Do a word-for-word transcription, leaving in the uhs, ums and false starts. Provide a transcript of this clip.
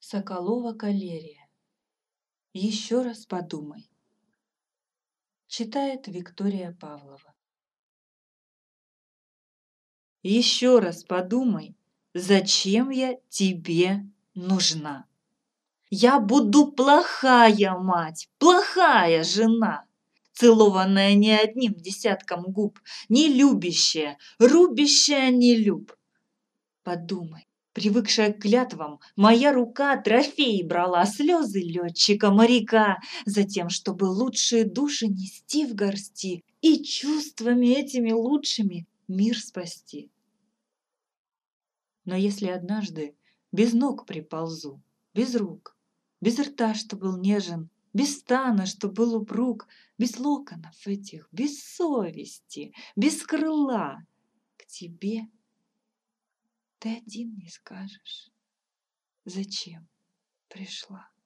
Соколова калерия. Еще раз подумай. Читает Виктория Павлова. Еще раз подумай, зачем я тебе нужна. Я буду плохая мать, плохая жена, целованная не одним десятком губ, не любящая, рубящая не люб. Подумай. Привыкшая к клятвам, моя рука трофеи брала, слезы летчика-моряка, затем, чтобы лучшие души нести в горсти и чувствами этими лучшими мир спасти. Но если однажды без ног приползу, без рук, без рта, что был нежен, без стана, что был упруг, без локонов этих, без совести, без крыла, к тебе ты один не скажешь, зачем пришла.